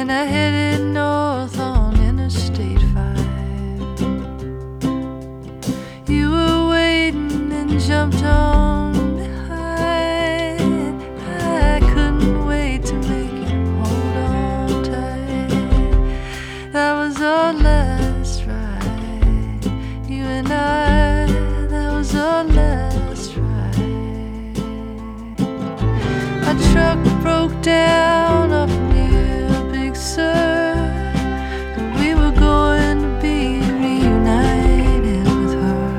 and I headed north on Interstate 5. You were waiting and jumped on behind. I couldn't wait to make you hold on tight. That was our last ride, you and I. That was our last ride. Our truck broke down up near Big Sur, and we were going to be reunited with her.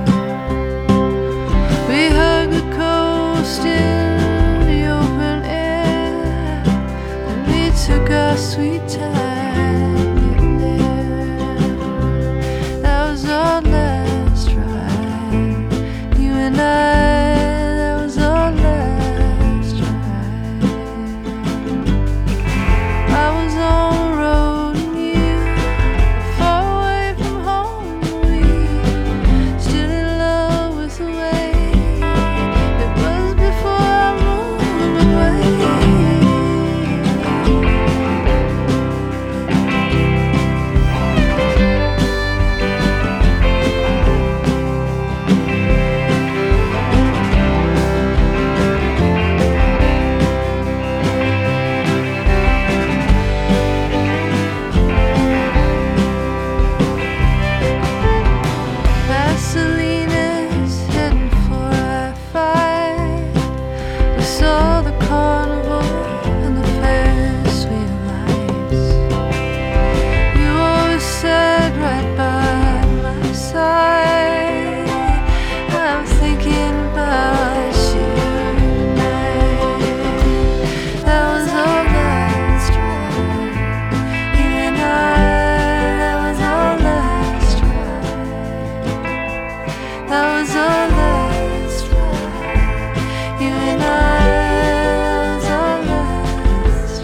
We hugged the coast in the open air, and we took our sweet time getting there. That was our last ride, you and I. That was our last ride. I was on the road and you far away from home. We still in love with the way it was before I moved away. Vaselina's heading for I-5. We saw the carnival and the Ferris wheel lights. You always sat right by my side. I'm thinking about you tonight. That was our last ride, you and I. That was our last ride. That was our last ride, you and I. That was our last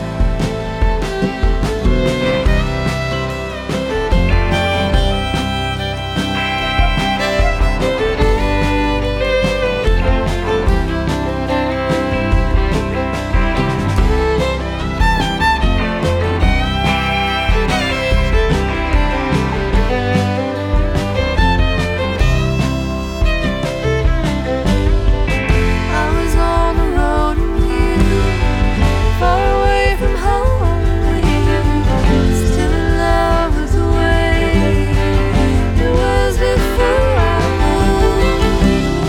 I was on the road and you far away from home. We still in love with the way it was before I moved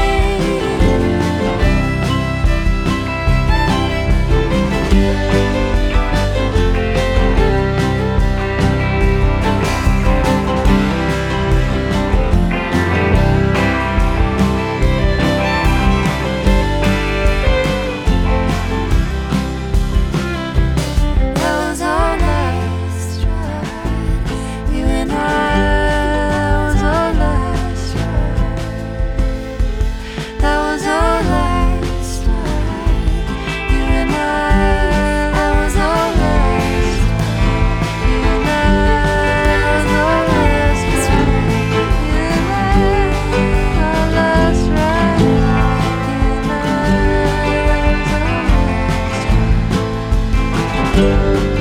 That was our last ride, you and I. That was our last ride. That was our last ride, you and I. That was our last ride, you and I. That was our last ride, you and I. Our last ride, you and I. That was our last ride.